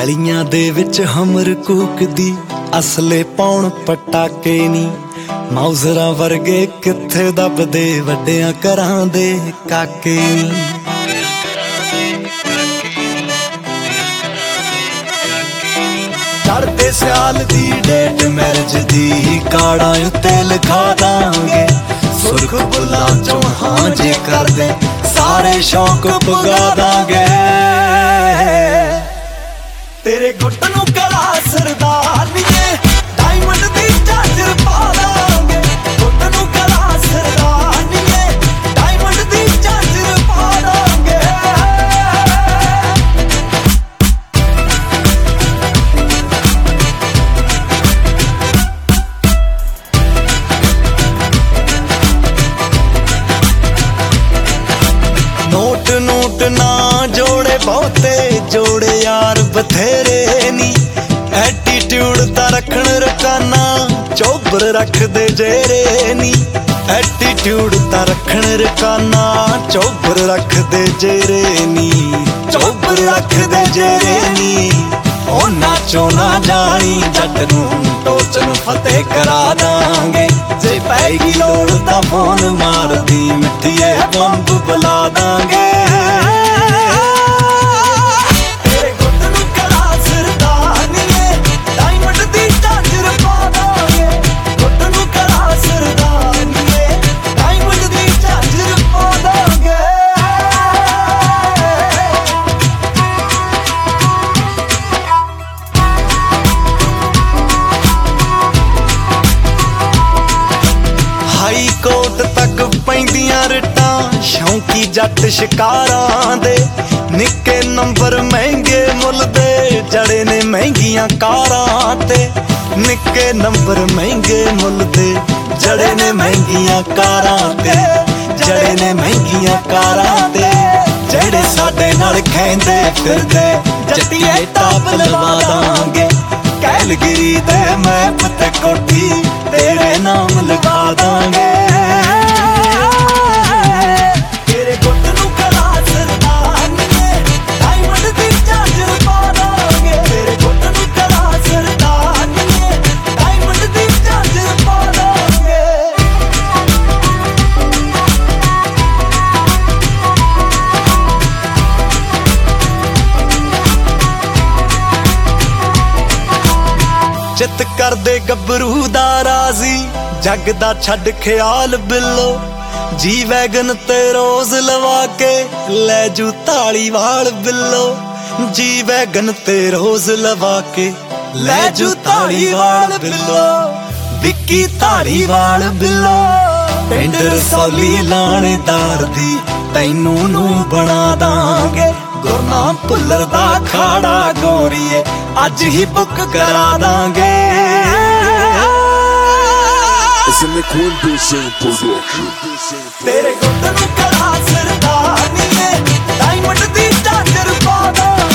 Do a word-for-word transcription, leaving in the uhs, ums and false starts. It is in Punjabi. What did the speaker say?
ਗਲੀਆਂ ਦੇ ਵਿੱਚ ਹਮਰ ਕੂਕਦੀ ਅਸਲੇ ਪਾਉਣ ਪਟਾਕੇ ਨੀ ਮੌਜ਼ਰਾਂ ਵਰਗੇ ਕਿੱਥੇ ਦੱਬਦੇ ਵੱਡਿਆਂ ਘਰਾਂ ਦੇ ਕਾਕੇ ਨੀ ਚੜ੍ਹਦੇ ਸਿਆਲ ਦੀ ਡੇਟ ਮੈਰਿਜ ਦੀ ਕਾਰਡਾਂ ਉੱਤੇ ਲਿਖਾ ਦਾਂਗੇ ਸੁਰਖ ਬੁੱਲਾਂ ਚੋਂ ਹਾਂ ਜੇ ਕਰਦੇ ਸਾਰੇ ਸ਼ੌਕ ਪੁਗਾ ਦਾਂਗੇ ਤੇਰੇ ਗੁੱਟ ਨੂੰ ਕਲਾ ਸਰਦਾਰਨੀਏ ਡਾਇਮੰਡ ਦੀ ਝਾਂਜਰ ਪਾ ਦਾਂਗੇ ਗੁੱਟ ਨੂੰ ਕਲਾ ਸਰਦਾਰਨੀਏ ਡਾਇਮੰਡ ਦੀ ਝਾਂਜਰ ਪਾ ਦਾਂਗੇ ਨੋਟ ਨੋਟ ਨਾ ਜੋੜੇ ਬਹੁਤੇ ਜੋੜੇ ਯਾਰ ਬਥੇਰੇ ਨੀ ਐਟੀਟਿਊਡ ਤਾਂ ਰੱਖਣ ਰਕਾਨਾ ਚੋਬਰ ਰੱਖਦੇ ਜੇਰੇ ਨੀ ਐਟੀਟਿਊਡ ਤਾਂ ਰੱਖਣ ਰਕਾਨਾ ਚੋਬਰ ਰੱਖਦੇ ਜੇਰੇ ਨੀ ਚੋਬਰ ਰੱਖਦੇ ਜੇਰੇ ਨੀ ਉਹਨਾਂ ਚੋਂ ਨਾ ਜਾਣੀ ਜੱਟ ਨੂੰ ਟੋਚ ਨੂੰ ਫਤਿਹ ਕਰਾ ਦਾਂਗੇ ਜੇ ਪੈਗੀ ਲੋੜ ਤਾਂ ਫੋਨ ਮਾਰਦੀ ਮਿੱਠੀਏ ਬੰਬ ਬੁਲਾ ਦਾਂਗੇ ਹਾਈ ਕੋਟ ਤੱਕ ਪੈਂਦੀਆਂ ਰਿਟਾਂ ਸ਼ੌਂਕੀ ਜੱਟ ਸ਼ਿਕਾਰਾਂ ਦੇ ਨਿੱਕੇ ਨੰਬਰ ਮਹਿੰਗੇ ਮੁੱਲ ਦੇ ਜੜੇ ਨੇ ਮਹਿੰਗੀਆਂ ਕਾਰਾਂ ਤੇ ਨਿੱਕੇ ਨੰਬਰ ਮਹਿੰਗੇ ਮੁੱਲ ਦੇ ਜੜੇ ਨੇ ਮਹਿੰਗੀਆਂ ਕਾਰਾਂ ਤੇ ਜੜੇ ਨੇ ਮਹਿੰਗੀਆਂ ਕਾਰਾਂ ਤੇ ਜਿਹੜੇ ਸਾਡੇ ਨਾਲ ਖੈਂਦੇ ਫਿਰਦੇ ਜੱਟੀਏ ਟਾਪ ਲਵਾ ਦਾਂਗੇ ਕੈਲਗਰੀ ਦੇ ਮੈਪ ਤੇ ਕੋਠੀ ਤੇਰੇ ਨਾਮ ਲਗਾ ਦਾਂਗੇ ਤੇਰੇ ਗੁੱਟ ਨੂੰ ਕਲਾ ਸਰਦਾਰਨੀਏ ਡਾਇਮੰਡ ਦੀ ਝਾਂਜਰ ਪਾ ਦਾਂਗੇ ਤੇਰੇ ਗੁੱਟ ਨੂੰ ਕਲਾ ਸਰਦਾਰਨੀਏ ਡਾਇਮੰਡ ਦੀ ਝਾਂਜਰ ਪਾ ਦਾਂਗੇ ਚਿੱਤ ਕਰਦੇ ਗੱਭਰੂ ਦਾ ਰਾਜ਼ੀ ਜੱਗ ਦਾ ਛੱਡ ਖਿਆਲ ਬਿੱਲੋ ਜੀ ਵੈਗਨ ਤੇ ਰੋਜ਼ ਲਵਾ ਕੇ ਲੈ ਜੂ ਧਾਲੀਵਾਲ ਬਿੱਲੋ ਜੀ ਵੈਗਨ ਤੇ ਰੋਜ਼ ਲਵਾ ਕੇ ਲੈ ਜੂ ਧਾਲੀਵਾਲ ਬਿੱਲੋ ਵਿੱਕੀ ਧਾਲੀਵਾਲ ਬਿੱਲੋ ਪਿੰਡ ਰਸੌਲੀ ਲਾਣੇਦਾਰ ਦੀ ਤੈਨੂੰ ਨੂੰ ਬਣਾ ਦਾਂਗੇ ਗੁਰਨਾਮ ਭੁੱਲਰ ਦਾ ਖਾੜਾ ਗੋਰੀਏ ਅੱਜ ਹੀ ਬੁੱਕ ਕਰਾ ਦਾਂਗੇ ਤੇਰੇ ਗੁੱਟ ਨੂੰ ਕਲਾ ਸਰਦਾਰਨੀਏ ਡਾਇਮੰਡ ਦੀ ਝਾਂਜਰ ਪਾ ਦਾਂਗੇ